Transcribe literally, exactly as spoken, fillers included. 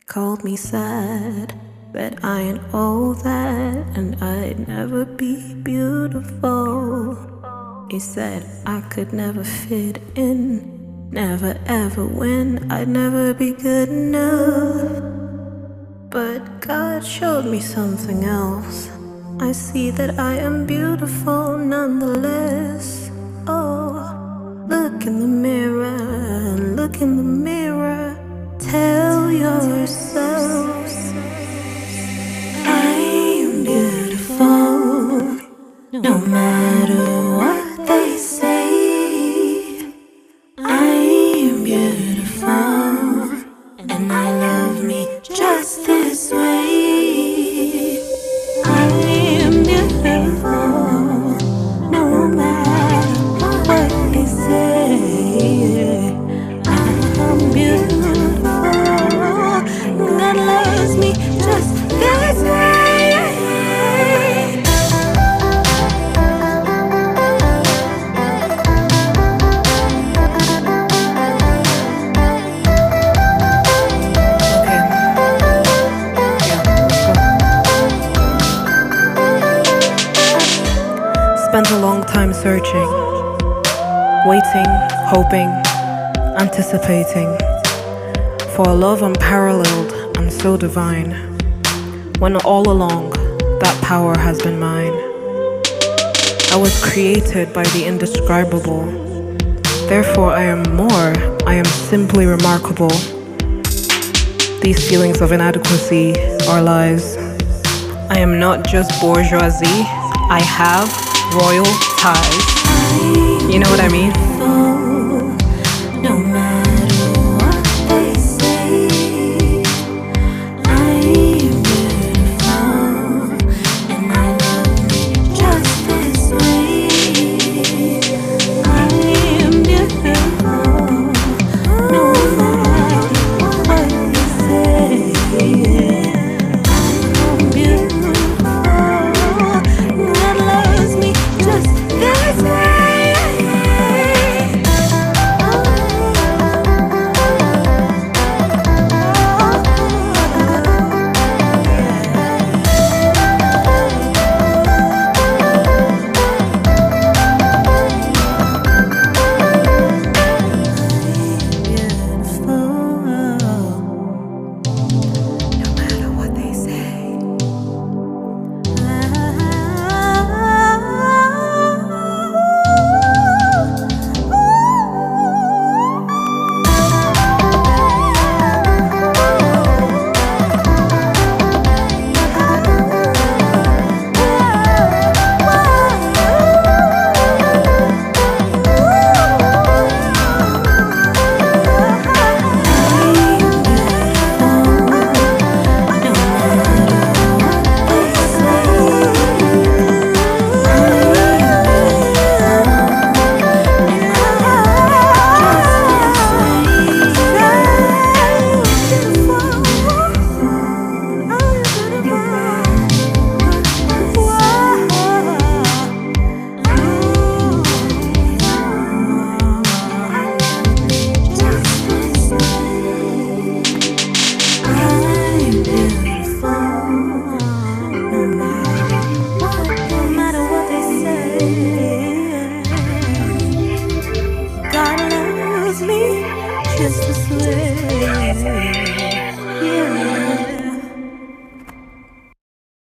Called me sad, but I ain't all that, and I'd never be beautiful. He said I could never fit in, never ever win, I'd never be good enough. But God showed me something else. I see that I am beautiful nonetheless. Oh, look in the mirror, look in the mirror. Tell yourself I am beautiful, no matter what they say. I am beautiful, and I love me just this way. I am beautiful, no matter what they say. I am beautiful. God loves me just this way. Okay. Yeah, let's go. Spent a long time searching, waiting, hoping, anticipating for a love unparalleled and so divine, when all along that power has been mine. I was created by the indescribable, therefore I am more, I am simply remarkable. These feelings of inadequacy are lies. I am not just bourgeoisie, I have royal ties. You know what I mean? No matter God loves me just this way.